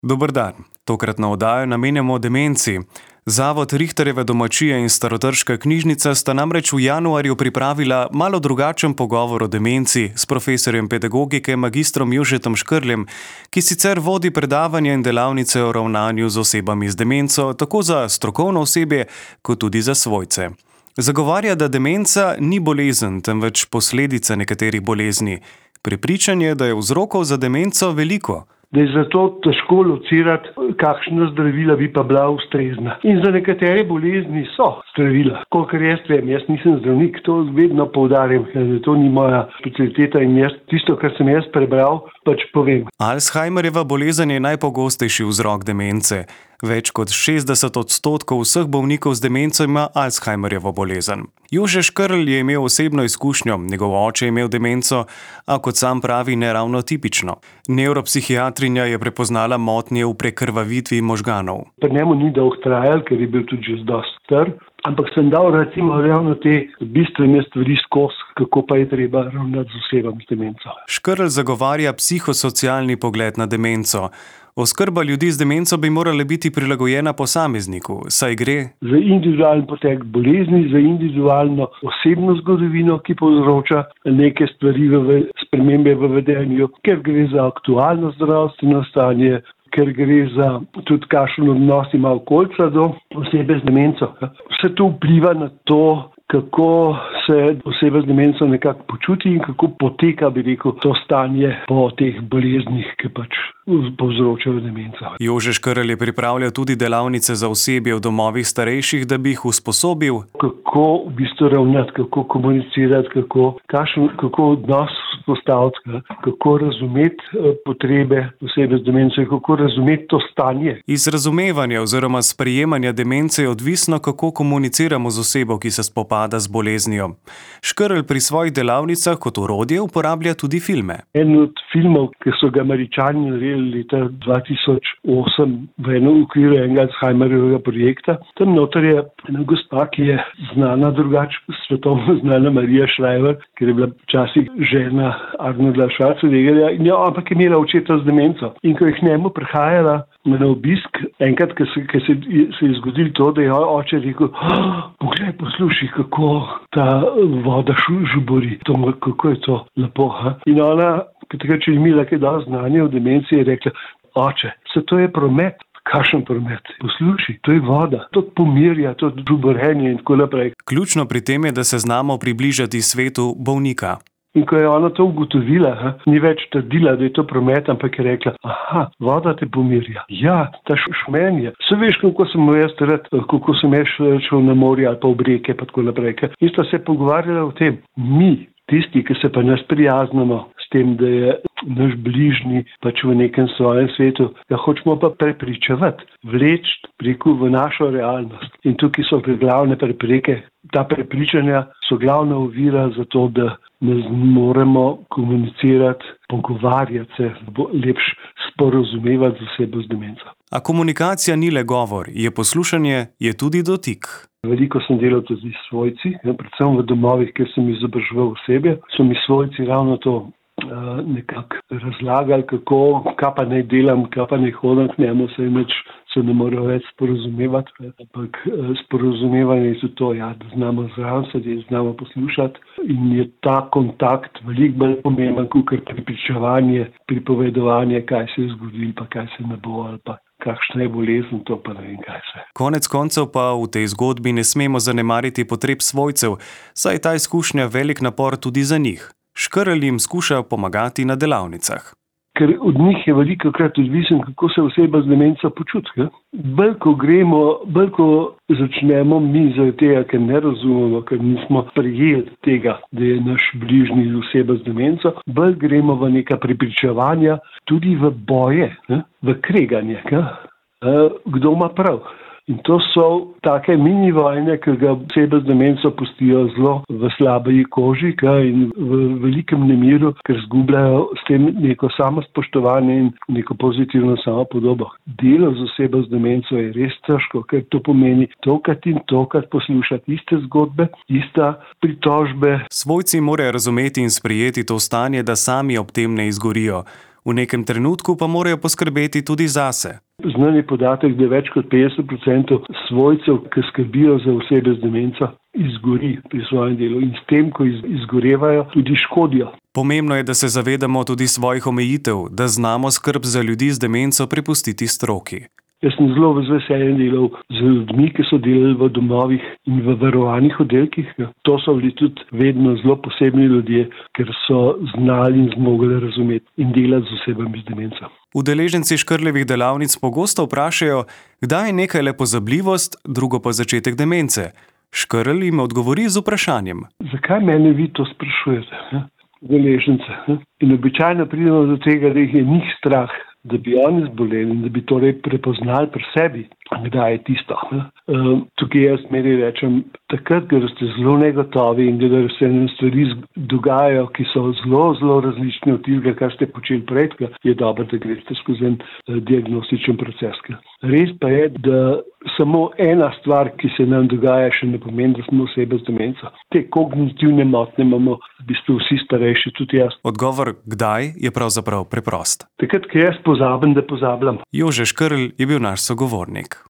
Dober dan. Tokratno oddajo namenjamo demenci. Zavod Richterjeve domačije in Starotrška knjižnica sta namreč v januarju pripravila malo drugačen pogovor o demenci s profesorjem pedagogike magistrom Jožetom Škrljem, ki sicer vodi predavanja in delavnice o ravnanju z osebami z demenco, tako za strokovno osebje, kot tudi za svojce. Zagovarja, da demenca ni bolezen, temveč posledica nekaterih bolezni. Prepričan je, da je vzrokov za demenco veliko. Da je zato težko locirati, kakšna zdravila bi pa bila ustrezna. In za nekatere bolezni so zdravila. Kolikor jaz vem, jaz nisem zdravnik, to vedno poudarjam, da to ni moja specialiteta in jaz tisto, kar sem jaz prebral, pač povem. Alzheimerjeva bolezen je najpogostejši vzrok demence. Več kot 60% vseh bolnikov z demenco ima Alzheimerjevo bolezen. Jože Škrlj je imel osebno izkušnjo, njegov oče je imel demenco, a kot sam pravi, ne ravno tipično. Nevropsihiatrinja je prepoznala motnje v prekrvavitvi možganov. Pri njemu ni dolgo trajalo, ker je bil tudi že dosti star, ampak sem dal recimo ravno te bistvene stvari skozi, kako pa je treba ravnati z osebami z demenco. Škrlj zagovarja psihosocialni pogled na demenco. Oskrba ljudi z demenco bi morala biti prilagojena posamezniku, saj gre za individualen potek bolezni, za individualno osebno zgodovino, ki povzroča neke stvari, spremembe v vedenju, ker gre za aktualno zdravstveno stanje, ker gre za tudi kakšen odnos ima okolica do osebe z demenco. Vse to vpliva na to, kako se oseba z demenco nekako počuti in kako poteka, bi rekel, to stanje po teh boleznih, ki pač povzročajo demenco. Jože Škrlj je pripravljal tudi delavnice za osebje v domovih starejših, da bi jih usposobil. Kako v bistvu ravnati, kako komunicirati, kako odnos postaviti, kako razumeti potrebe osebe z demenco in kako razumeti to stanje. Iz razumevanja oziroma sprejemanja demence je odvisno, kako komuniciramo z osebo, ki se spopada z boleznijo. Škrlj pri svojih delavnicah kot orodje uporablja tudi filme. En od filmov, ki so ga Američani naredili leta 2008 v okviru enega Alzheimerjevega projekta, tam noter je ena gospa, ki je znana drugače, svetovno znana Marija Šrajver, ker je bila včasih žena Arnolda Schwarzeneggerja, ampak je imela očeta z demenco. In ko je k njemu prihajala na obisk, enkrat, ko se je zgodilo to, da je oče rekel, poglej, poslušaj, kako ta voda žubori, kako je to lepo. In ona, ki takrat je imela kaj dosti znanja o demenciji, je rekla, oče, vse to je promet. Kakšen promet? Poslušaj, to je voda, to pomirja, to žuborenje in tako naprej. Ključno pri tem je, da se znamo približati svetu bolnika. In ko je ona to ugotovila, ni več trdila, da je to promet, ampak je rekla, voda te pomirja. Ja, ta šumenje. Se veš, kako sem jaz šel na morje ali pa v reke, pa tako naprej. In sta se pogovarjala o tem. Mi, tisti, ki se pa nas prijaznimo s tem, da je naš bližnji pač v nekem svojem svetu, ga hočemo pa prepričevati, vleči preko v našo realnost. In tukaj so glavne prepreke. Ta prepričanja so glavna ovira za to, da ne moremo komunicirati, pogovarjati se, lepše sporozumevati z osebo z demenco. A komunikacija ni le govor, je poslušanje, je tudi dotik. Veliko sem delal tudi s svojci, predvsem v domovih, kjer sem izobraževal osebje, so mi svojci ravno to nekako razlagali, kaj pa naj delam, kaj pa naj hodim k njemu, se ne morejo več sporozumevati, ampak sporozumevanje je tudi to, da znamo zraven sedeti, da znamo poslušati in je ta kontakt veliko bolj pomemben, kot prepričevanje, pripovedovanje, kaj se je zgodilo, pa kaj se ne bo ali pa kakšna je bolezen, to pa ne vem kaj se. Konec koncev pa v tej zgodbi ne smemo zanemariti potreb svojcev, saj je ta izkušnja velik napor tudi za njih. Škrlj jim skuša pomagati na delavnicah. Ker od njih je velikokrat odvisen, kako se oseba z demenco počuti. Bolj ko začnemo mi zaradi tega, ker ne razumemo, ker nismo prijeli tega, da je naš bližnji oseba z demenco, bolj gremo v neka prepričevanja, tudi v boje, v kreganje. Kdo ima prav? In to so take mini vojne, ki ga osebe z demenco pustijo zelo v slabi koži in v velikem nemiru, ker zgubljajo s tem neko samospoštovanje in neko pozitivno samopodobo. Delo z osebo z demenco je res težko, ker to pomeni tokrat in tokrat poslušati iste zgodbe, ista pritožbe. Svojci morajo razumeti in sprejeti to stanje, da sami ob tem ne izgorijo. V nekem trenutku pa morajo poskrbeti tudi zase. Znan je podatek, da več kot 50% svojcev, ki skrbijo za osebe z demenco, izgori pri svojem delu in s tem, ko izgorevajo, tudi škodijo. Pomembno je, da se zavedamo tudi svojih omejitev, da znamo skrb za ljudi z demenco prepustiti stroki. Jaz sem zelo z veseljem delal z ljudmi, ki so delali v domovih in v varovanih oddelkih. To so bili tudi vedno zelo posebni ljudje, ker so znali in zmogli razumeti in delati z osebami z demenco. Udeleženci Škrljevih delavnic pogosto vprašajo, kdaj je nekaj le pozabljivost, drugo pa začetek demence. Škrlj jim odgovori z vprašanjem. Zakaj mene vi to sprašujete, udeležence? In običajno pridemo do tega, da jih je njih strah, da bi oni zboleli in da bi torej prepoznali pri sebi, kdaj je tisto. Tukaj jaz meni rečem, takrat, ker ste zelo negotovi in da se nam stvari dogajajo, ki so zelo različne od tistega, kar ste počeli prej, je dobro, da greste skozi en diagnostičen proces. Res pa je, da samo ena stvar, ki se nam dogaja, še ne pomeni, da smo osebe z demenco. Te kognitivne motnje imamo v bistvu vsi starejši, tudi jaz. Odgovor kdaj je pravzaprav preprost. Takrat, ko jaz pozabim, da pozabljam. Jože Škrlj je bil naš sogovornik.